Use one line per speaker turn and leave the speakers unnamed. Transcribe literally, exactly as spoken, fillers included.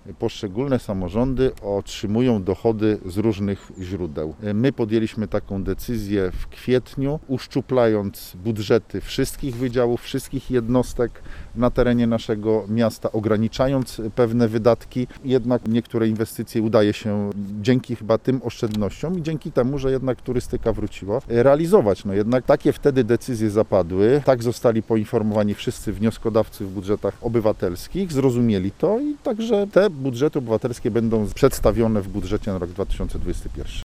poszczególne samorządy otrzymują dochody z różnych źródeł. My podjęliśmy taką decyzję w kwietniu, uszczuplając budżety wszystkich wydziałów, wszystkich jednostek na terenie naszego miasta, ograniczając pewne wydatki. Jednak niektóre inwestycje udaje się dzięki chyba tym oszczędnościom i dzięki temu, że jednak turystyka wróciła, realizować. No jednak takie wtedy decyzje zapadły, tak zostali poinformowani wszyscy wnioskodawcy w budżetach obywatelskich, zrozumieli to i także te budżety obywatelskie będą przedstawione w budżecie na rok dwa tysiące dwudziesty pierwszy.